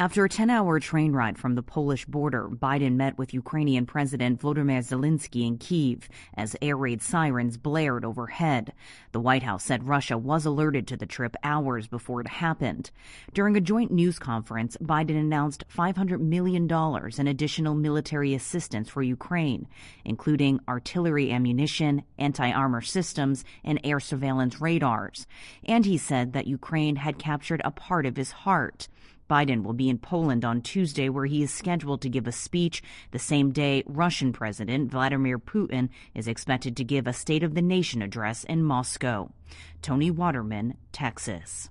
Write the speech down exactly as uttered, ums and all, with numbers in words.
After a ten-hour train ride from the Polish border, Biden met with Ukrainian President Volodymyr Zelensky in Kyiv as air raid sirens blared overhead. The White House said Russia was alerted to the trip hours before it happened. During a joint news conference, Biden announced five hundred million dollars in additional military assistance for Ukraine, including artillery ammunition, anti-armor systems, and air surveillance radars. And he said that Ukraine had captured a part of his heart. Biden will be in Poland on Tuesday, where he is scheduled to give a speech the same day Russian President Vladimir Putin is expected to give a State of the Nation address in Moscow. Tony Waterman, Texas.